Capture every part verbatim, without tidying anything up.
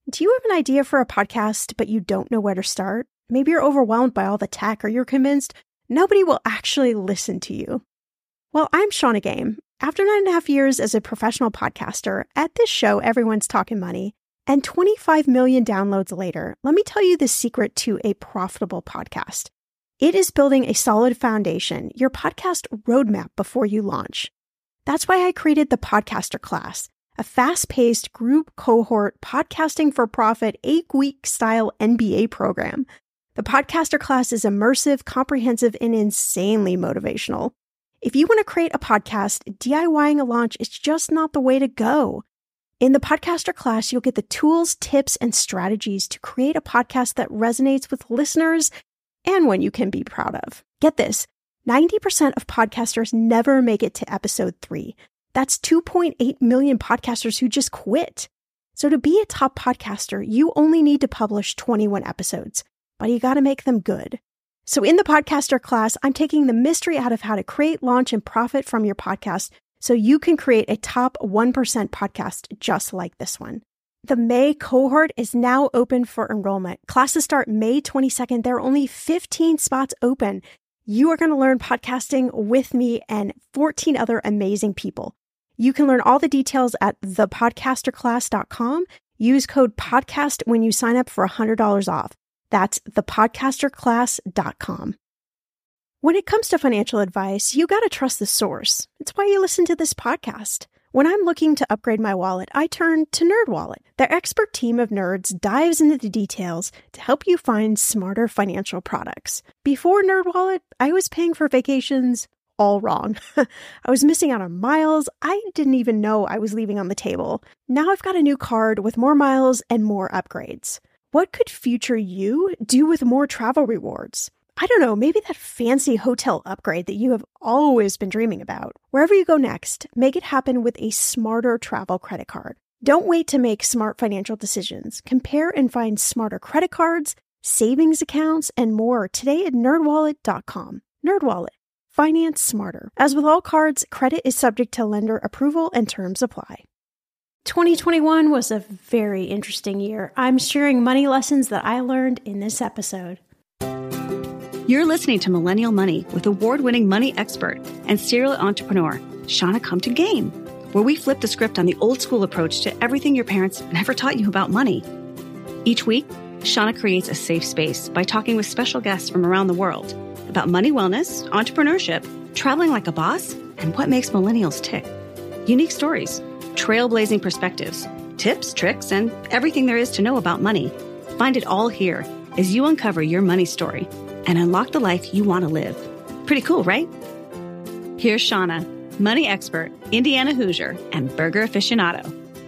Do you have an idea for a podcast, but you don't know where to start? Maybe you're overwhelmed by all the tech, or you're convinced nobody will actually listen to you. Well, I'm Shannah Game. After nine and a half years as a professional podcaster, at this show, everyone's talking money, and twenty-five million downloads later, let me tell you the secret to a profitable podcast. It is building a solid foundation, your podcast roadmap before you launch. That's why I created the Podcaster Class, a fast-paced group cohort podcasting for profit eight-week style M B A program. The Podcaster Class is immersive, comprehensive, and insanely motivational. If you want to create a podcast, DIYing a launch is just not the way to go. In the Podcaster Class, you'll get the tools, tips, and strategies to create a podcast that resonates with listeners and one you can be proud of. Get this, ninety percent of podcasters never make it to episode three. That's two point eight million podcasters who just quit. So to be a top podcaster, you only need to publish twenty-one episodes, but you got to make them good. So in the Podcaster Class, I'm taking the mystery out of how to create, launch, and profit from your podcast so you can create a top one percent podcast just like this one. The May cohort is now open for enrollment. Classes start May twenty-second. There are only fifteen spots open. You are going to learn podcasting with me and fourteen other amazing people. You can learn all the details at the podcaster class dot com. Use code PODCAST when you sign up for one hundred dollars off. That's the podcaster class dot com. When it comes to financial advice, you got to trust the source. It's why you listen to this podcast. When I'm looking to upgrade my wallet, I turn to NerdWallet. Their expert team of nerds dives into the details to help you find smarter financial products. Before NerdWallet, I was paying for vacations all wrong. I was missing out on miles I didn't even know I was leaving on the table. Now I've got a new card with more miles and more upgrades. What could future you do with more travel rewards? I don't know, maybe that fancy hotel upgrade that you have always been dreaming about. Wherever you go next, make it happen with a smarter travel credit card. Don't wait to make smart financial decisions. Compare and find smarter credit cards, savings accounts, and more today at nerd wallet dot com. NerdWallet. Finance smarter. As with all cards, credit is subject to lender approval and terms apply. twenty twenty-one was a very interesting year. I'm sharing money lessons that I learned in this episode. You're listening to Millennial Money with award-winning money expert and serial entrepreneur, Shannah Compton Game, where we flip the script on the old-school approach to everything your parents never taught you about money. Each week, Shannah creates a safe space by talking with special guests from around the world about money wellness, entrepreneurship, traveling like a boss, and what makes millennials tick. Unique stories, trailblazing perspectives, tips, tricks, and everything there is to know about money. Find it all here as you uncover your money story and unlock the life you want to live. Pretty cool, right? Here's Shannah, money expert, Indiana Hoosier, and burger aficionado.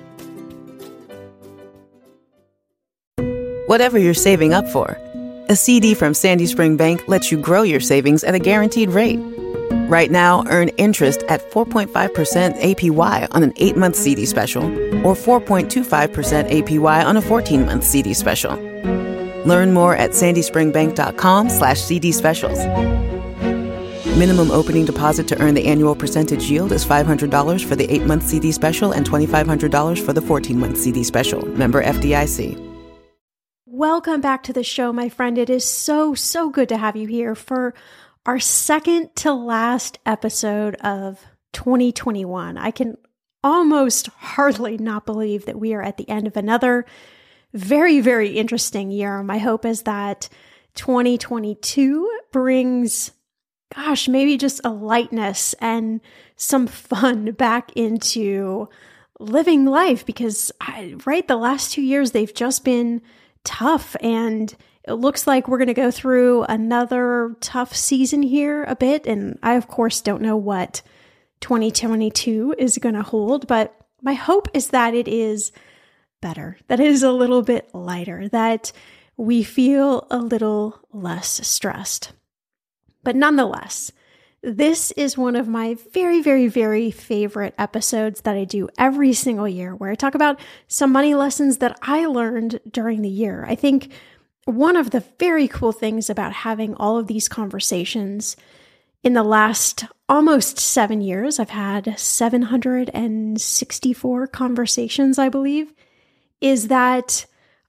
Whatever you're saving up for, a C D from Sandy Spring Bank lets you grow your savings at a guaranteed rate. Right now, earn interest at four point five percent A P Y on an eight-month C D special or four point two five percent A P Y on a fourteen-month C D special. Learn more at sandy spring bank dot com slash C D specials. Minimum opening deposit to earn the annual percentage yield is five hundred dollars for the eight-month C D special and twenty-five hundred dollars for the fourteen-month C D special. Member F D I C. Welcome back to the show, my friend. It is so, so good to have you here for our second to last episode of twenty twenty-one. I can almost hardly not believe that we are at the end of another very, very interesting year. My hope is that twenty twenty-two brings, gosh, maybe just a lightness and some fun back into living life because, I, right, the last two years, they've just been tough, and it looks like we're going to go through another tough season here a bit. And I, of course, don't know what twenty twenty-two is going to hold, but my hope is that it is better, that it is a little bit lighter, that we feel a little less stressed. But nonetheless, this is one of my very, very, very favorite episodes that I do every single year, where I talk about some money lessons that I learned during the year. I think one of the very cool things about having all of these conversations in the last almost seven years, I've had seven hundred sixty-four conversations, I believe, is that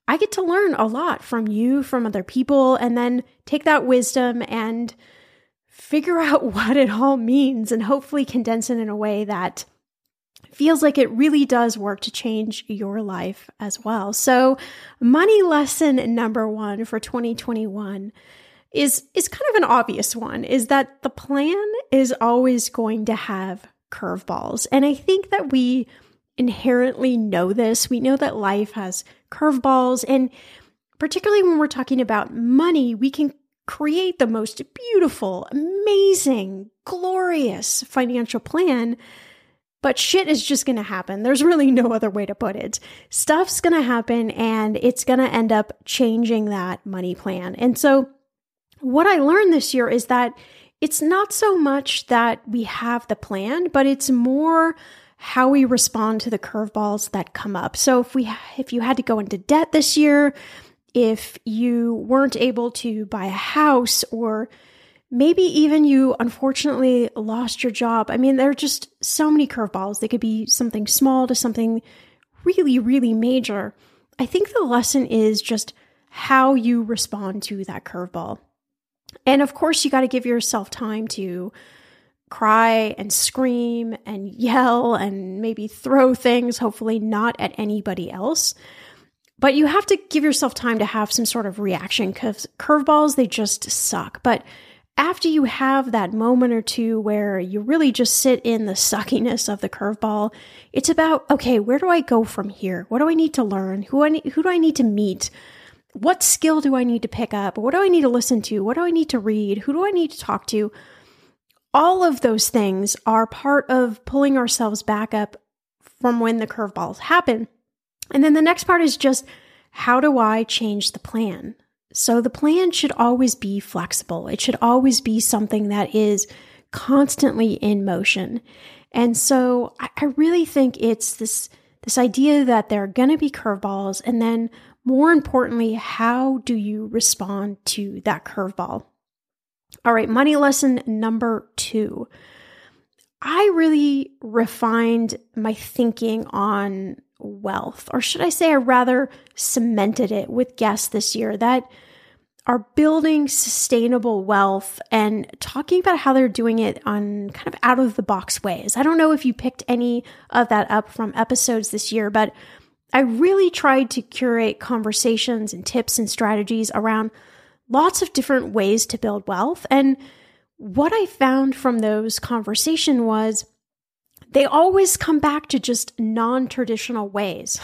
I get to learn a lot from you, from other people, and then take that wisdom and figure out what it all means and hopefully condense it in a way that feels like it really does work to change your life as well. So money lesson number one for twenty twenty-one is, is kind of an obvious one, is that the plan is always going to have curveballs. And I think that we inherently know this. We know that life has curveballs, and particularly when we're talking about money, we can create the most beautiful, amazing, glorious financial plan, but shit is just going to happen. There's really no other way to put it. Stuff's going to happen, and it's going to end up changing that money plan. And so what I learned this year is that it's not so much that we have the plan, but it's more how we respond to the curveballs that come up. So if we, if you had to go into debt this year, if you weren't able to buy a house, or maybe even you unfortunately lost your job. I mean, there are just so many curveballs. They could be something small to something really, really major. I think the lesson is just how you respond to that curveball. And of course, you got to give yourself time to cry and scream and yell and maybe throw things, hopefully not at anybody else. But you have to give yourself time to have some sort of reaction, because curveballs, they just suck. But after you have that moment or two where you really just sit in the suckiness of the curveball, it's about, okay, where do I go from here? What do I need to learn? Who I need, who do I need to meet? What skill do I need to pick up? What do I need to listen to? What do I need to read? Who do I need to talk to? All of those things are part of pulling ourselves back up from when the curveballs happen. And then the next part is just, how do I change the plan? So the plan should always be flexible. It should always be something that is constantly in motion. And so I, I really think it's this, this idea that there are going to be curveballs, and then more importantly, how do you respond to that curveball? All right, money lesson number two. I really refined my thinking on wealth, or should I say I rather cemented it with guests this year that are building sustainable wealth and talking about how they're doing it on kind of out of the box ways. I don't know if you picked any of that up from episodes this year, but I really tried to curate conversations and tips and strategies around lots of different ways to build wealth. And what I found from those conversations was they always come back to just non-traditional ways.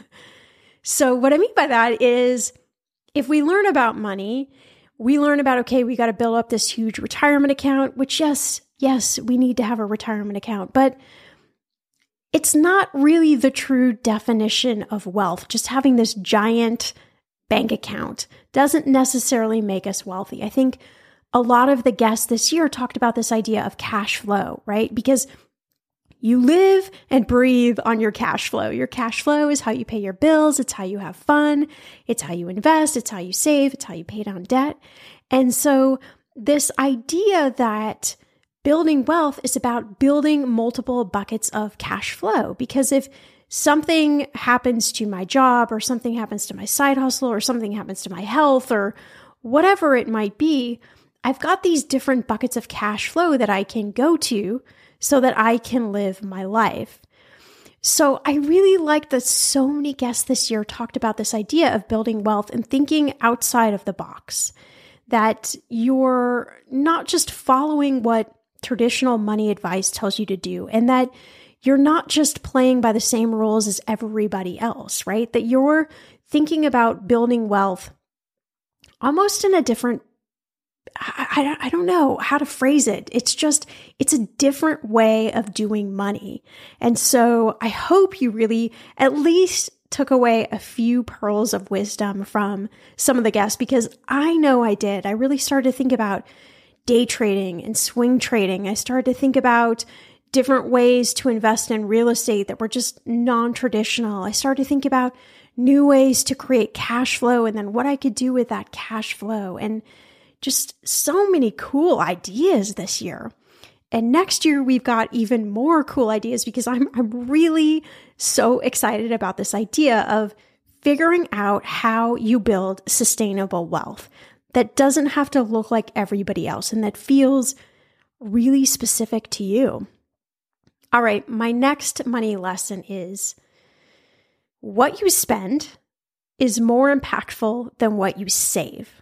So what I mean by that is, if we learn about money, we learn about, okay, we got to build up this huge retirement account, which yes, yes, we need to have a retirement account, but it's not really the true definition of wealth. Just having this giant bank account doesn't necessarily make us wealthy. I think a lot of the guests this year talked about this idea of cash flow, right? Because you live and breathe on your cash flow. Your cash flow is how you pay your bills. It's how you have fun. It's how you invest. It's how you save. It's how you pay down debt. And so this idea that building wealth is about building multiple buckets of cash flow, because if something happens to my job, or something happens to my side hustle, or something happens to my health, or whatever it might be, I've got these different buckets of cash flow that I can go to so that I can live my life. So I really like that so many guests this year talked about this idea of building wealth and thinking outside of the box, that you're not just following what traditional money advice tells you to do, and that you're not just playing by the same rules as everybody else, right? That you're thinking about building wealth almost in a different, I, I, I don't know how to phrase it. It's just, it's a different way of doing money. And so I hope you really at least took away a few pearls of wisdom from some of the guests, because I know I did. I really started to think about day trading and swing trading. I started to think about different ways to invest in real estate that were just non-traditional. I started to think about new ways to create cash flow, and then what I could do with that cash flow, and just so many cool ideas this year. And next year, we've got even more cool ideas, because I'm I'm really so excited about this idea of figuring out how you build sustainable wealth that doesn't have to look like everybody else and that feels really specific to you. All right, my next money lesson is what you spend is more impactful than what you save.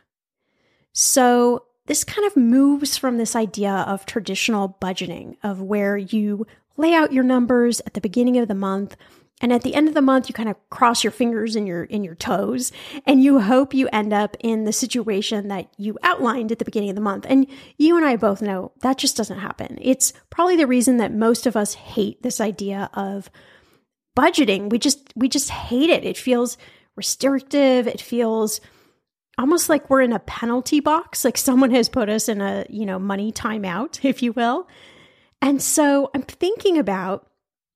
So this kind of moves from this idea of traditional budgeting, of where you lay out your numbers at the beginning of the month, and at the end of the month, you kind of cross your fingers and your in your toes, and you hope you end up in the situation that you outlined at the beginning of the month. And you and I both know that just doesn't happen. It's probably the reason that most of us hate this idea of budgeting. We just we just hate it. It feels restrictive. It feels almost like we're in a penalty box, like someone has put us in a, you know, money timeout, if you will. And so I'm thinking about,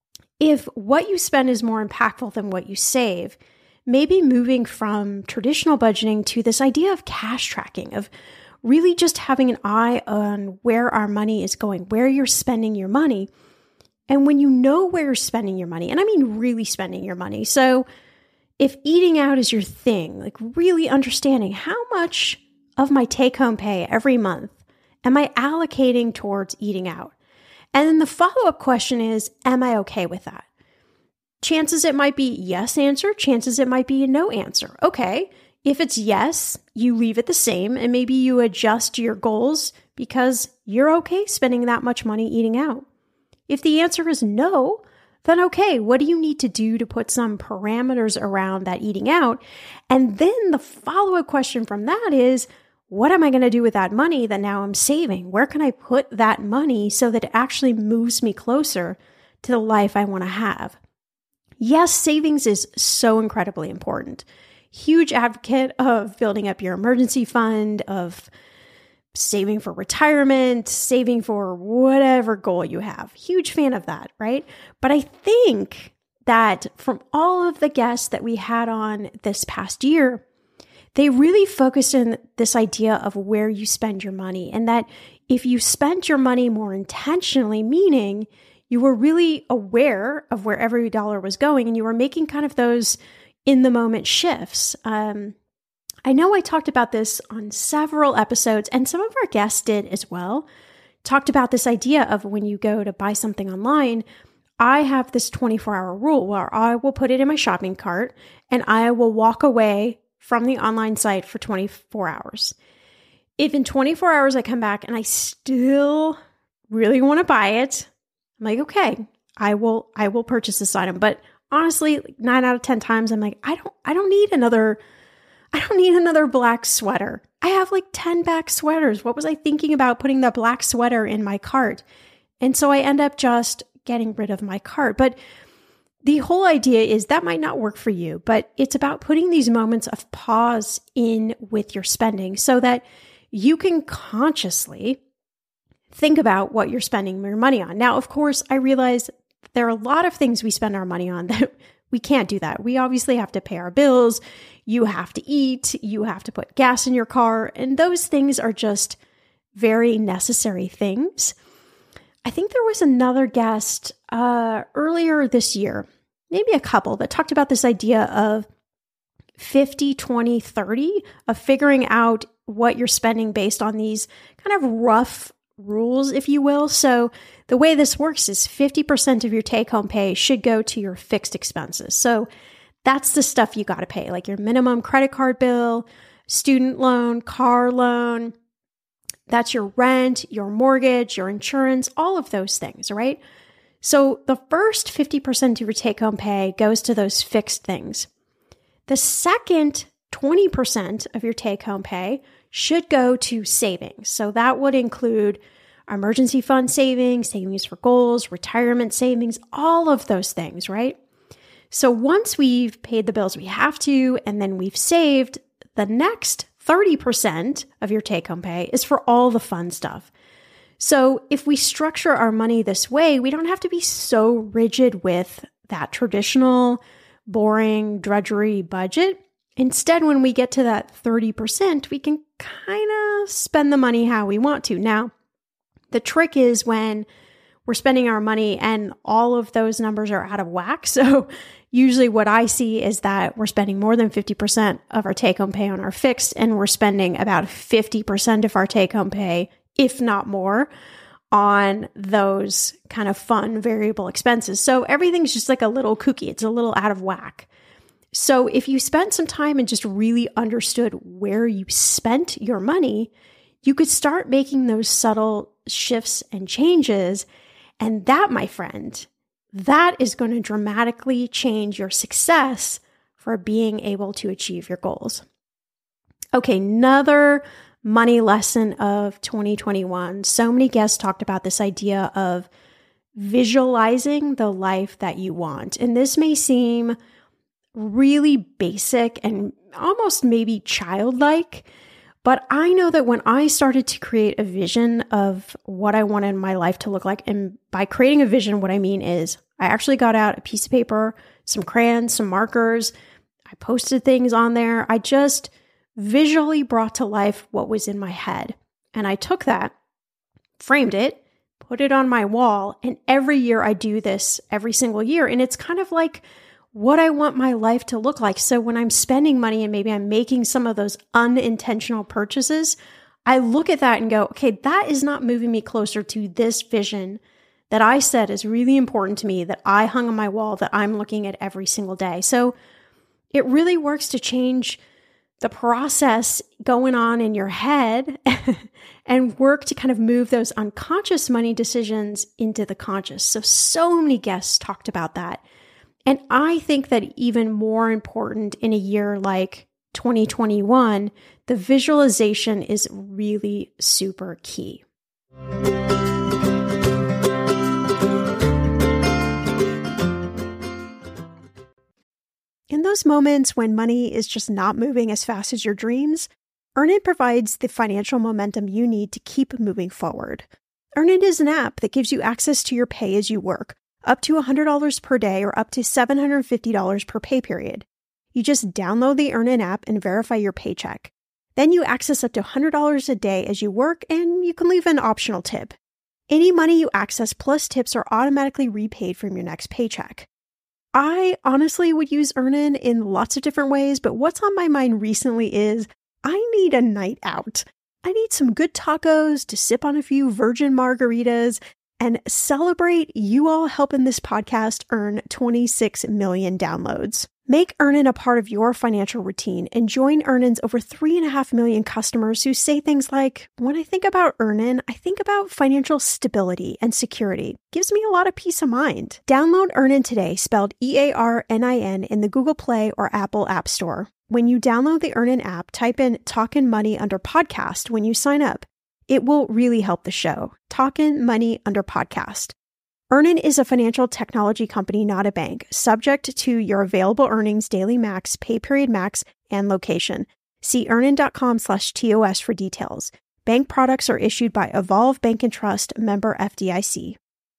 if what you spend is more impactful than what you save, maybe moving from traditional budgeting to this idea of cash tracking, of really just having an eye on where our money is going, where you're spending your money. And when you know where you're spending your money, and I mean really spending your money. So if eating out is your thing, like really understanding how much of my take-home pay every month am I allocating towards eating out? And then the follow-up question is, am I okay with that? Chances it might be yes answer, chances it might be a no answer. Okay, if it's yes, you leave it the same and maybe you adjust your goals because you're okay spending that much money eating out. If the answer is no, then okay, what do you need to do to put some parameters around that eating out? And then the follow-up question from that is, what am I going to do with that money that now I'm saving? Where can I put that money so that it actually moves me closer to the life I want to have? Yes, savings is so incredibly important. Huge advocate of building up your emergency fund, of saving for retirement, saving for whatever goal you have. Huge fan of that, right? But I think that from all of the guests that we had on this past year, they really focused on this idea of where you spend your money, and that if you spent your money more intentionally, meaning you were really aware of where every dollar was going and you were making kind of those in the moment shifts. Um, I know I talked about this on several episodes, and some of our guests did as well, talked about this idea of when you go to buy something online, I have this twenty-four hour rule where I will put it in my shopping cart and I will walk away from the online site for twenty-four hours. If in twenty-four hours I come back and I still really want to buy it, I'm like, okay, I will, I will purchase this item. But honestly, like nine out of ten times, I'm like, I don't, I don't need another, I don't need another black sweater. I have like ten back sweaters. What was I thinking about putting the black sweater in my cart? And so I end up just getting rid of my cart. But the whole idea is that might not work for you, but it's about putting these moments of pause in with your spending so that you can consciously think about what you're spending your money on. Now, of course, I realize there are a lot of things we spend our money on that we can't do that. We obviously have to pay our bills. You have to eat. You have to put gas in your car. And those things are just very necessary things. I think there was another guest uh, earlier this year, maybe a couple, that talked about this idea of fifty, twenty, thirty, of figuring out what you're spending based on these kind of rough rules, if you will. So the way this works is fifty percent of your take-home pay should go to your fixed expenses. So that's the stuff you got to pay, like your minimum credit card bill, student loan, car loan. That's your rent, your mortgage, your insurance, all of those things, right? So the first fifty percent of your take-home pay goes to those fixed things. The second twenty percent of your take-home pay should go to savings. So that would include emergency fund savings, savings for goals, retirement savings, all of those things, right? So once we've paid the bills we have to, and then we've saved, the next thirty percent of your take-home pay is for all the fun stuff. So if we structure our money this way, we don't have to be so rigid with that traditional, boring, drudgery budget. Instead, when we get to that thirty percent, we can kind of spend the money how we want to. Now, the trick is when we're spending our money and all of those numbers are out of whack. So usually what I see is that we're spending more than fifty percent of our take-home pay on our fixed, and we're spending about fifty percent of our take-home pay, if not more, on those kind of fun variable expenses. So everything's just like a little kooky. It's a little out of whack. So if you spent some time and just really understood where you spent your money, you could start making those subtle shifts and changes. And that, my friend, that is going to dramatically change your success for being able to achieve your goals. Okay, another money lesson of twenty twenty-one. So many guests talked about this idea of visualizing the life that you want. And this may seem really basic and almost maybe childlike, but I know that when I started to create a vision of what I wanted my life to look like, and by creating a vision, what I mean is I actually got out a piece of paper, some crayons, some markers. I posted things on there. I just visually brought to life what was in my head. And I took that, framed it, put it on my wall. And every year I do this every single year. And it's kind of like what I want my life to look like. So when I'm spending money and maybe I'm making some of those unintentional purchases, I look at that and go, okay, that is not moving me closer to this vision that I said is really important to me, that I hung on my wall, that I'm looking at every single day. So it really works to change the process going on in your head and work to kind of move those unconscious money decisions into the conscious. So, so many guests talked about that. And I think that even more important in a year like twenty twenty-one, the visualization is really super key. In those moments when money is just not moving as fast as your dreams, Earnin provides the financial momentum you need to keep moving forward. Earnin is an app that gives you access to your pay as you work, up to one hundred dollars per day or up to seven hundred fifty dollars per pay period. You just download the Earnin app and verify your paycheck. Then you access up to one hundred dollars a day as you work, and you can leave an optional tip. Any money you access plus tips are automatically repaid from your next paycheck. I honestly would use Earnin in lots of different ways, but what's on my mind recently is I need a night out. I need some good tacos to sip on a few virgin margaritas and celebrate you all helping this podcast earn twenty-six million downloads. Make Earnin a part of your financial routine and join Earnin's over three and a half million customers who say things like, when I think about Earnin, I think about financial stability and security. Gives me a lot of peace of mind. Download Earnin today, spelled E A R N I N, in the Google Play or Apple App Store. When you download the Earnin app, type in Talkin' Money under podcast when you sign up. It will really help the show. Talkin' Money under podcast. Earnin is a financial technology company, not a bank, subject to your available earnings, daily max, pay period max, and location. See earnin.com slash TOS for details. Bank products are issued by Evolve Bank and Trust, member F D I C.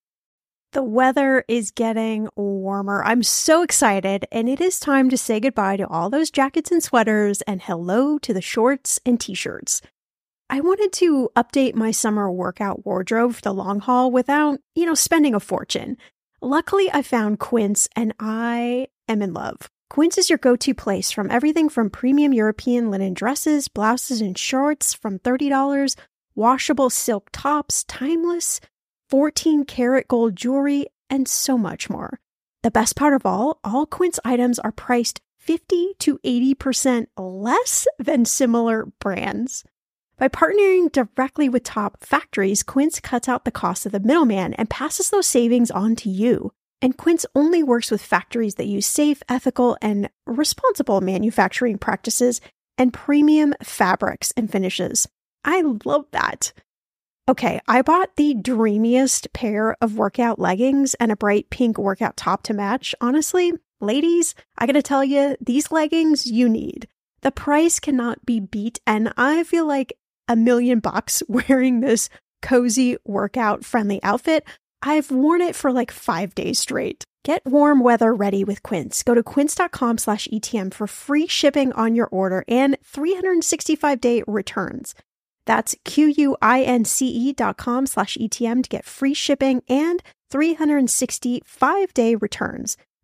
The weather is getting warmer. I'm so excited, and it is time to say goodbye to all those jackets and sweaters and hello to the shorts and t-shirts. I wanted to update my summer workout wardrobe for the long haul without, you know, spending a fortune. Luckily, I found Quince and I am in love. Quince is your go-to place from everything from premium European linen dresses, blouses, and shorts from thirty dollars, washable silk tops, timeless, fourteen karat gold jewelry, and so much more. The best part of all, all Quince items are priced fifty to eighty percent less than similar brands. By partnering directly with top factories, Quince cuts out the cost of the middleman and passes those savings on to you. And Quince only works with factories that use safe, ethical, and responsible manufacturing practices and premium fabrics and finishes. I love that. Okay, I bought the dreamiest pair of workout leggings and a bright pink workout top to match. Honestly, ladies, I gotta tell you, these leggings you need. The price cannot be beat, and I feel like a million bucks wearing this cozy workout friendly outfit. I've worn it for like five days straight. Get warm weather ready with Quince. Go to quince.com slash ETM for free shipping on your order and three hundred sixty-five day returns. That's Q-U-I-N-C-E dot com slash ETM to get free shipping and three hundred sixty-five day returns.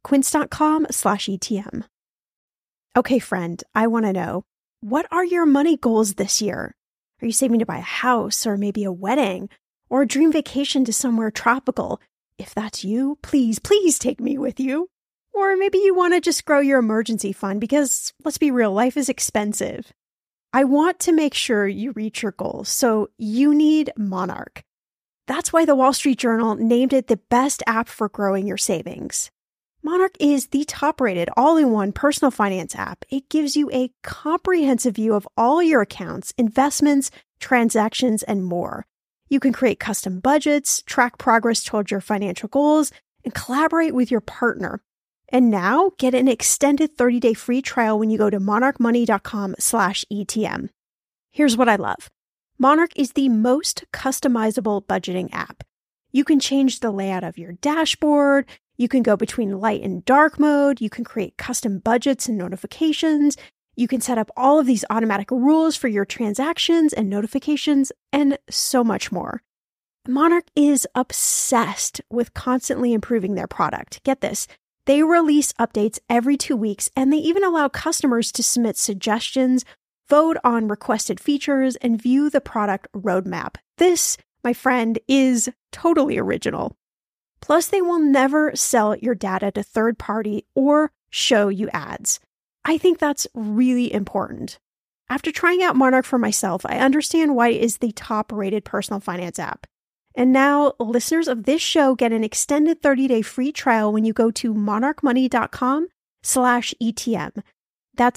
quince.com slash ETM. Okay, friend, I want to know, what are your money goals this year? Are you saving to buy a house or maybe a wedding or a dream vacation to somewhere tropical? If that's you, please, please take me with you. Or maybe you want to just grow your emergency fund because, let's be real, life is expensive. I want to make sure you reach your goals, so you need Monarch. That's why the Wall Street Journal named it the best app for growing your savings. Monarch is the top-rated all-in-one personal finance app. It gives you a comprehensive view of all your accounts, investments, transactions, and more. You can create custom budgets, track progress towards your financial goals, and collaborate with your partner. And now, get an extended thirty-day free trial when you go to monarchmoney.com slash ETM. Here's what I love. Monarch is the most customizable budgeting app. You can change the layout of your dashboard. You can go between light and dark mode. You can create custom budgets and notifications. You can set up all of these automatic rules for your transactions and notifications, and so much more. Monarch is obsessed with constantly improving their product. Get this. They release updates every two weeks, and they even allow customers to submit suggestions, vote on requested features, and view the product roadmap. This, my friend, is totally original. Plus, they will never sell your data to third party or show you ads. I think that's really important. After trying out Monarch for myself, I understand why it is the top-rated personal finance app. And now, listeners of this show get an extended thirty-day free trial when you go to monarchmoney.com slash ETM. That's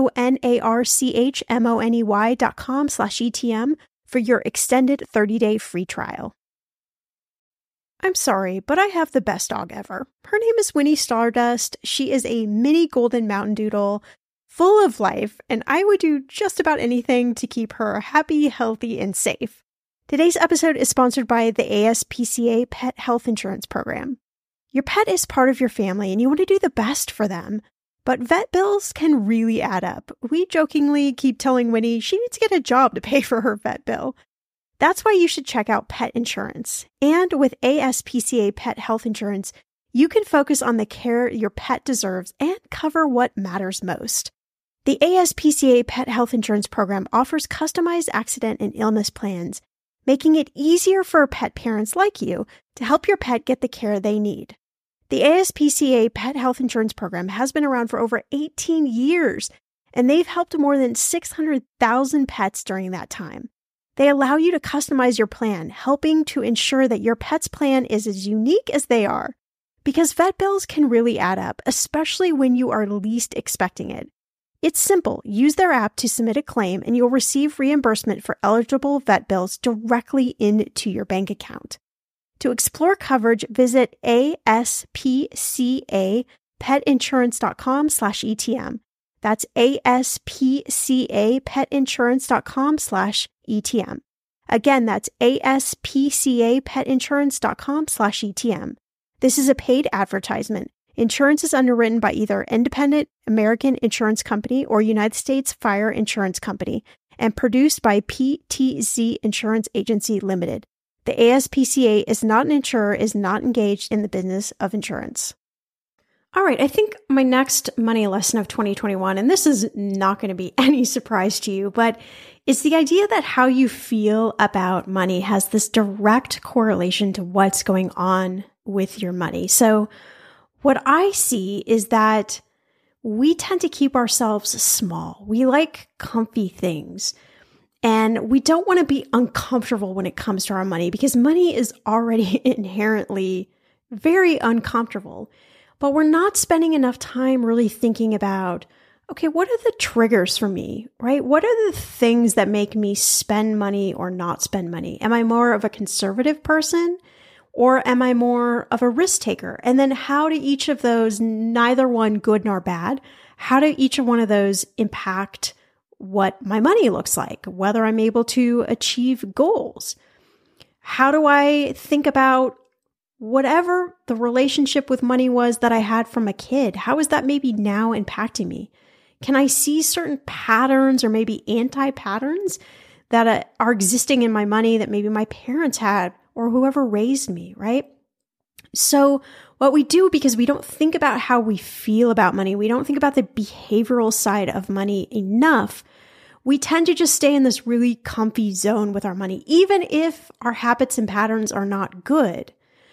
M-O-N-A-R-C-H-M-O-N-E-Y dot com slash ETM for your extended thirty-day free trial. I'm sorry, but I have the best dog ever. Her name is Winnie Stardust. She is a mini golden mountain doodle, full of life, and I would do just about anything to keep her happy, healthy, and safe. Today's episode is sponsored by the A S P C A Pet Health Insurance Program. Your pet is part of your family, and you want to do the best for them. But vet bills can really add up. We jokingly keep telling Winnie she needs to get a job to pay for her vet bill. That's why you should check out pet insurance. And with A S P C A Pet Health Insurance, you can focus on the care your pet deserves and cover what matters most. The A S P C A Pet Health Insurance Program offers customized accident and illness plans, making it easier for pet parents like you to help your pet get the care they need. The A S P C A Pet Health Insurance Program has been around for over eighteen years, and they've helped more than six hundred thousand pets during that time. They allow you to customize your plan, helping to ensure that your pet's plan is as unique as they are. Because vet bills can really add up, especially when you are least expecting it. It's simple. Use their app to submit a claim, and you'll receive reimbursement for eligible vet bills directly into your bank account. To explore coverage, visit aspcapetinsurance.com slash ETM. That's aspcapetinsurance.com slash ETM. Again, that's aspcapetinsurance.com slash ETM. This is a paid advertisement. Insurance is underwritten by either Independent American Insurance Company or United States Fire Insurance Company and produced by P T Z Insurance Agency Limited. The A S P C A is not an insurer, is not engaged in the business of insurance. All right, I think my next money lesson of twenty twenty-one, and this is not going to be any surprise to you, but it's the idea that how you feel about money has this direct correlation to what's going on with your money. So what I see is that we tend to keep ourselves small. We like comfy things. And we don't want to be uncomfortable when it comes to our money because money is already inherently very uncomfortable. But we're not spending enough time really thinking about, okay, what are the triggers for me, right? What are the things that make me spend money or not spend money? Am I more of a conservative person or am I more of a risk taker? And then how do each of those, neither one good nor bad, how do each of one of those impact what my money looks like, whether I'm able to achieve goals? How do I think about whatever the relationship with money was that I had from a kid? How is that maybe now impacting me? Can I see certain patterns or maybe anti-patterns that uh, are existing in my money that maybe my parents had or whoever raised me, right? So what we do, because we don't think about how we feel about money, we don't think about the behavioral side of money enough, we tend to just stay in this really comfy zone with our money, even if our habits and patterns are not good.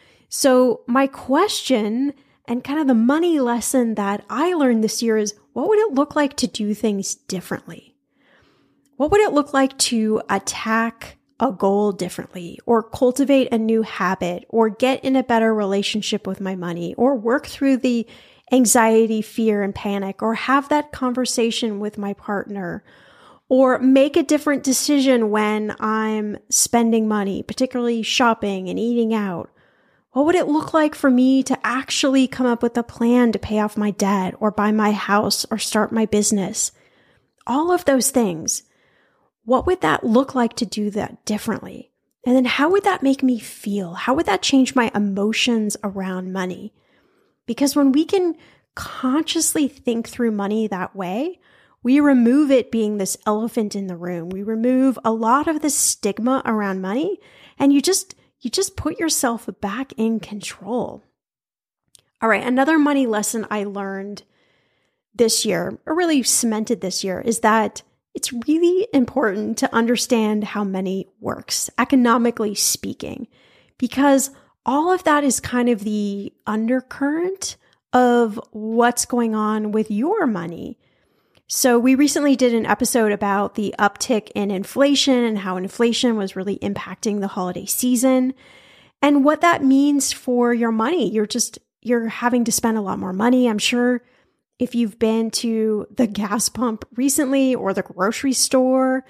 So my question and kind of the money lesson that I learned this year is, what would it look like to do things differently? What would it look like to attack a goal differently, or cultivate a new habit, or get in a better relationship with my money, or work through the anxiety, fear, and panic, or have that conversation with my partner, or make a different decision when I'm spending money, particularly shopping and eating out? What would it look like for me to actually come up with a plan to pay off my debt, or buy my house, or start my business? All of those things. What would that look like to do that differently? And then how would that make me feel? How would that change my emotions around money? Because when we can consciously think through money that way, we remove it being this elephant in the room. We remove a lot of the stigma around money, and you just, you just put yourself back in control. All right, another money lesson I learned this year, or really cemented this year, is that it's really important to understand how money works, economically speaking, because all of that is kind of the undercurrent of what's going on with your money. So we recently did an episode about the uptick in inflation and how inflation was really impacting the holiday season and what that means for your money. You're just, you're having to spend a lot more money. I'm sure if you've been to the gas pump recently, or the grocery store,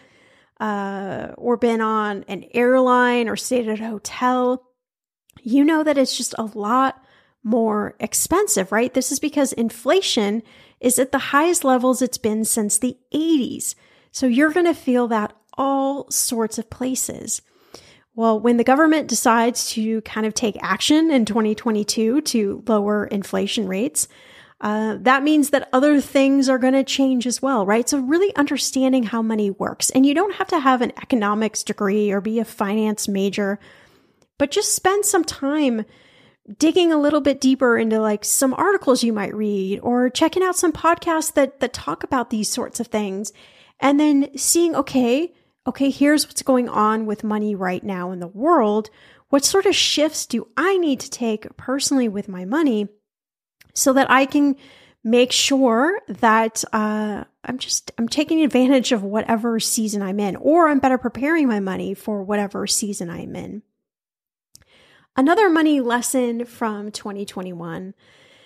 uh, or been on an airline or stayed at a hotel, you know that it's just a lot more expensive, right? This is because inflation is at the highest levels it's been since the eighties. So you're going to feel that all sorts of places. Well, when the government decides to kind of take action in twenty twenty-two to lower inflation rates, Uh, that means that other things are going to change as well, right? So really understanding how money works. And you don't have to have an economics degree or be a finance major, but just spend some time digging a little bit deeper into like some articles you might read, or checking out some podcasts that, that talk about these sorts of things. And then seeing, okay, okay, here's what's going on with money right now in the world. What sort of shifts do I need to take personally with my money, so that I can make sure that uh, I'm just, I'm taking advantage of whatever season I'm in, or I'm better preparing my money for whatever season I'm in. Another money lesson from twenty twenty-one.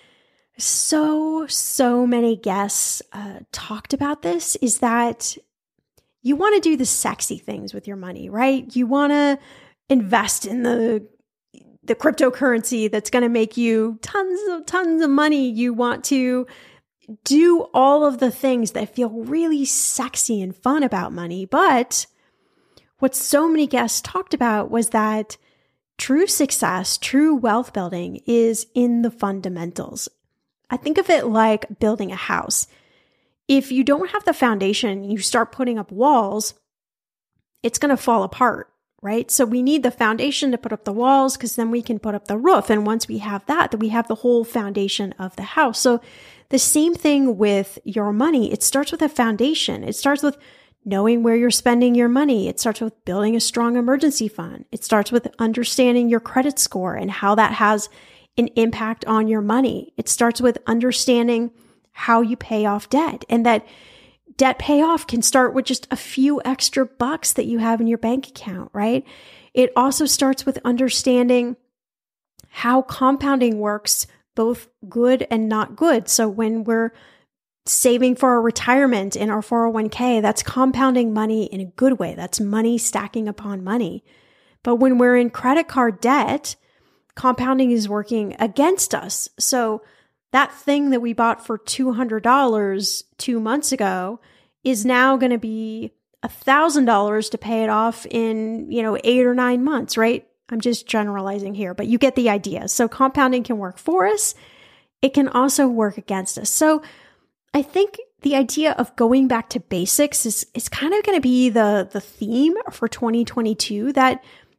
So, so many guests uh, talked about this, is that you want to do the sexy things with your money, right? You want to invest in the the cryptocurrency that's going to make you tons of, tons of money. You want to do all of the things that feel really sexy and fun about money. But what so many guests talked about was that true success, true wealth building is in the fundamentals. I think of it like building a house. If you don't have the foundation, you start putting up walls, it's going to fall apart. Right? So we need the foundation to put up the walls, because then we can put up the roof. And once we have that, then we have the whole foundation of the house. So the same thing with your money. It starts with a foundation. It starts with knowing where you're spending your money. It starts with building a strong emergency fund. It starts with understanding your credit score and how that has an impact on your money. It starts with understanding how you pay off debt, and that debt payoff can start with just a few extra bucks that you have in your bank account, right? It also starts with understanding how compounding works, both good and not good. So when we're saving for our retirement in our four oh one k, that's compounding money in a good way. That's money stacking upon money. But when we're in credit card debt, compounding is working against us. So that thing that we bought for two hundred dollars two months ago is now going to be one thousand dollars to pay it off in, you know, eight or nine months, right? I'm just generalizing here, but you get the idea. So compounding can work for us. It can also work against us. So I think the idea of going back to basics is, is kind of going to be the, the theme for twenty twenty-two, that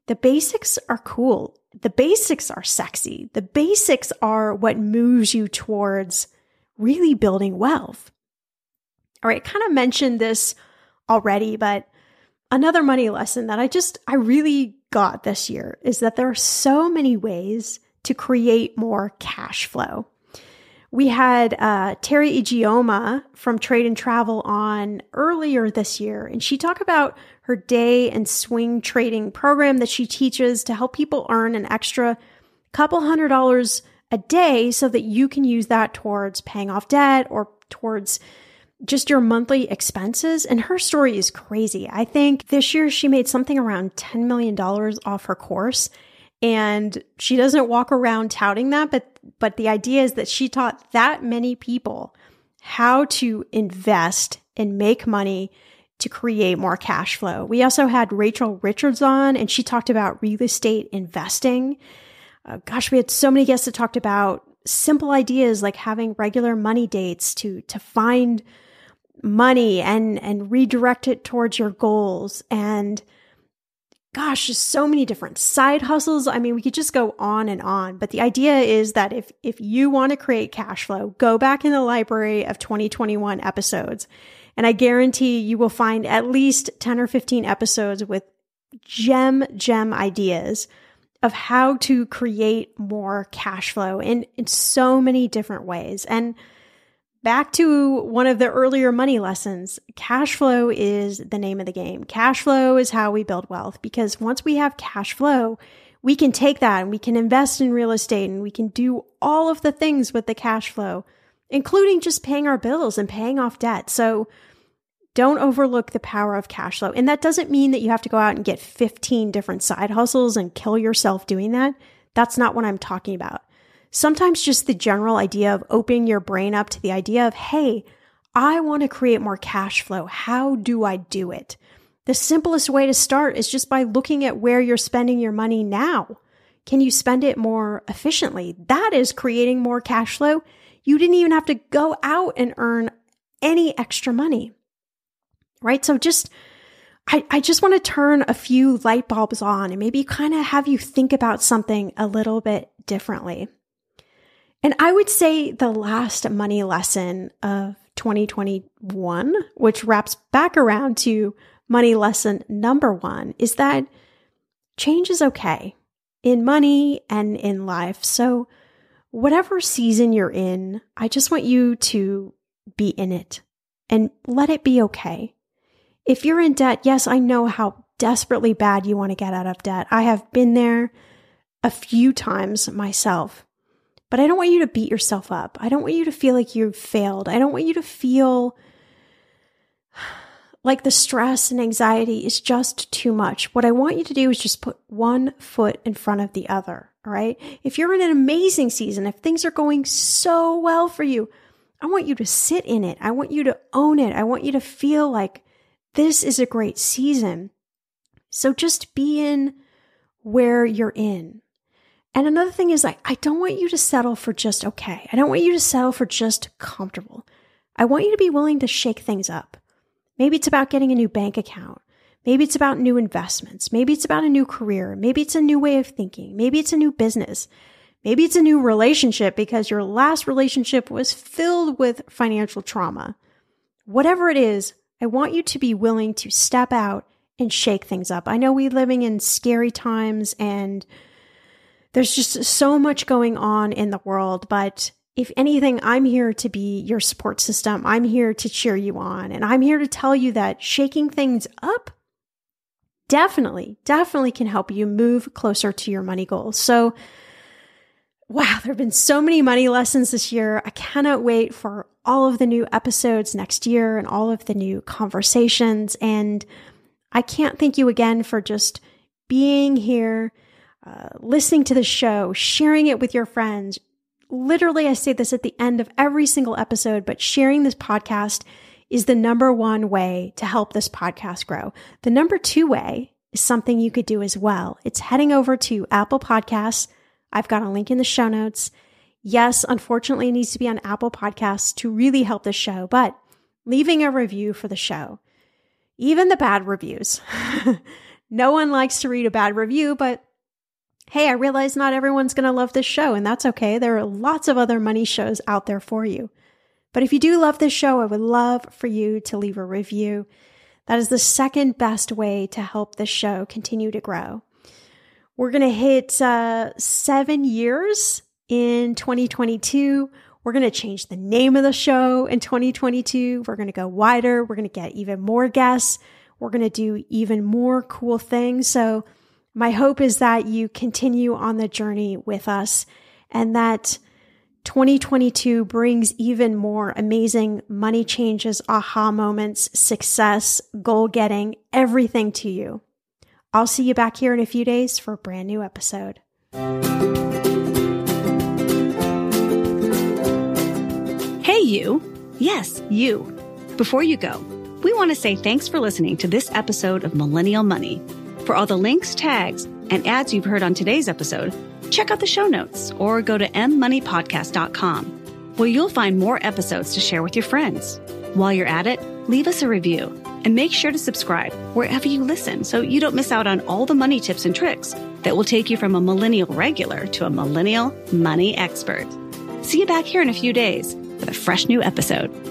The basics are cool. The basics are sexy. The basics are what moves you towards really building wealth. All right, I kind of mentioned this already, but another money lesson that I just, I really got this year is that there are so many ways to create more cash flow. We had uh, Terry Ijeoma from Trade and Travel on earlier this year, and she talked about her day and swing trading program that she teaches to help people earn an extra couple hundred dollars a day so that you can use that towards paying off debt or towards just your monthly expenses. And her story is crazy. I think this year she made something around ten million dollars off her course. And she doesn't walk around touting that, but but the idea is that she taught that many people how to invest and make money to create more cash flow. We also had Rachel Richards on, and she talked about real estate investing. Uh, gosh, we had so many guests that talked about simple ideas like having regular money dates to to find money and and redirect it towards your goals. And gosh, just so many different side hustles. I mean, we could just go on and on. But the idea is that if if you want to create cash flow, go back in the library of twenty twenty-one episodes. And I guarantee you will find at least ten or fifteen episodes with gem, gem ideas of how to create more cash flow in, in so many different ways. And back to one of the earlier money lessons, cash flow is the name of the game. Cash flow is how we build wealth, because once we have cash flow, we can take that and we can invest in real estate and we can do all of the things with the cash flow, including just paying our bills and paying off debt. So don't overlook the power of cash flow. And that doesn't mean that you have to go out and get fifteen different side hustles and kill yourself doing that. That's not what I'm talking about. Sometimes just the general idea of opening your brain up to the idea of, hey, I want to create more cash flow. How do I do it? The simplest way to start is just by looking at where you're spending your money now. Can you spend it more efficiently? That is creating more cash flow. You didn't even have to go out and earn any extra money, right? So just, I, I just want to turn a few light bulbs on and maybe kind of have you think about something a little bit differently. And I would say the last money lesson of twenty twenty-one, which wraps back around to money lesson number one, is that change is okay in money and in life. So whatever season you're in, I just want you to be in it and let it be okay. If you're in debt, yes, I know how desperately bad you want to get out of debt. I have been there a few times myself. But I don't want you to beat yourself up. I don't want you to feel like you've failed. I don't want you to feel like the stress and anxiety is just too much. What I want you to do is just put one foot in front of the other, all right? If you're in an amazing season, if things are going so well for you, I want you to sit in it. I want you to own it. I want you to feel like this is a great season. So just be in where you're in. And another thing is, like, I don't want you to settle for just okay. I don't want you to settle for just comfortable. I want you to be willing to shake things up. Maybe it's about getting a new bank account. Maybe it's about new investments. Maybe it's about a new career. Maybe it's a new way of thinking. Maybe it's a new business. Maybe it's a new relationship because your last relationship was filled with financial trauma. Whatever it is, I want you to be willing to step out and shake things up. I know we're living in scary times and there's just so much going on in the world, but if anything, I'm here to be your support system. I'm here to cheer you on, and I'm here to tell you that shaking things up definitely, definitely can help you move closer to your money goals. So, wow, there have been so many money lessons this year. I cannot wait for all of the new episodes next year and all of the new conversations. And I can't thank you again for just being here, Uh, listening to the show, sharing it with your friends. Literally, I say this at the end of every single episode, but sharing this podcast is the number one way to help this podcast grow. The number two way is something you could do as well. It's heading over to Apple Podcasts. I've got a link in the show notes. Yes, unfortunately, it needs to be on Apple Podcasts to really help the show, but leaving a review for the show, even the bad reviews, No one likes to read a bad review, but hey, I realize not everyone's going to love this show, and that's okay. There are lots of other money shows out there for you. But if you do love this show, I would love for you to leave a review. That is the second best way to help this show continue to grow. We're going to hit uh, seven years in twenty twenty-two. We're going to change the name of the show in twenty twenty-two. We're going to go wider. We're going to get even more guests. We're going to do even more cool things. So my hope is that you continue on the journey with us and that twenty twenty-two brings even more amazing money changes, aha moments, success, goal getting, everything to you. I'll see you back here in a few days for a brand new episode. Hey, you. Yes, you. Before you go, we want to say thanks for listening to this episode of Millennial Money. For all the links, tags, and ads you've heard on today's episode, check out the show notes or go to m money podcast dot com, where you'll find more episodes to share with your friends. While you're at it, leave us a review and make sure to subscribe wherever you listen so you don't miss out on all the money tips and tricks that will take you from a millennial regular to a millennial money expert. See you back here in a few days with a fresh new episode.